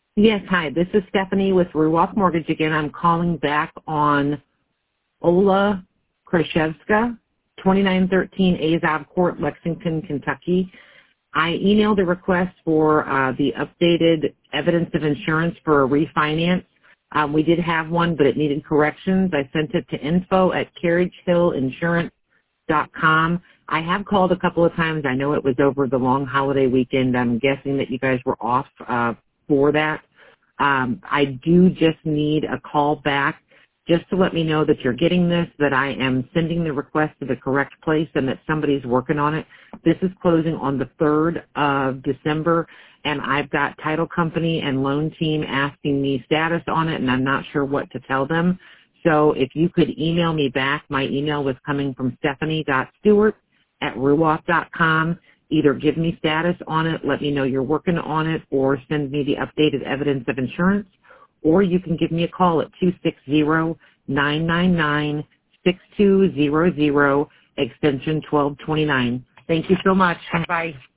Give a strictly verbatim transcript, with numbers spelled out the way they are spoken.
Yes, hi. This is Stephanie with Ruoff Mortgage again. I'm calling back on Ola Krashevska, twenty-nine thirteen Azov Court, Lexington, Kentucky. I emailed a request for uh, the updated evidence of insurance for a refinance. Um, we did have one, but it needed corrections. I sent it to info at carriage hill insurance dot com. I have called a couple of times. I know it was over the long holiday weekend. I'm guessing that you guys were off uh, for that. Um, I do just need a call back just to let me know that you're getting this, that I am sending the request to the correct place, and that somebody's working on it. This is closing on the third of December, and I've got title company and loan team asking me status on it, and I'm not sure what to tell them. So if you could email me back, my email was coming from stephanie dot stewart at ruoff dot com. Either give me status on it, let me know you're working on it, or send me the updated evidence of insurance, or you can give me a call at two six zero, nine nine nine, six two zero zero, extension twelve twenty-nine. Thank you so much. Bye.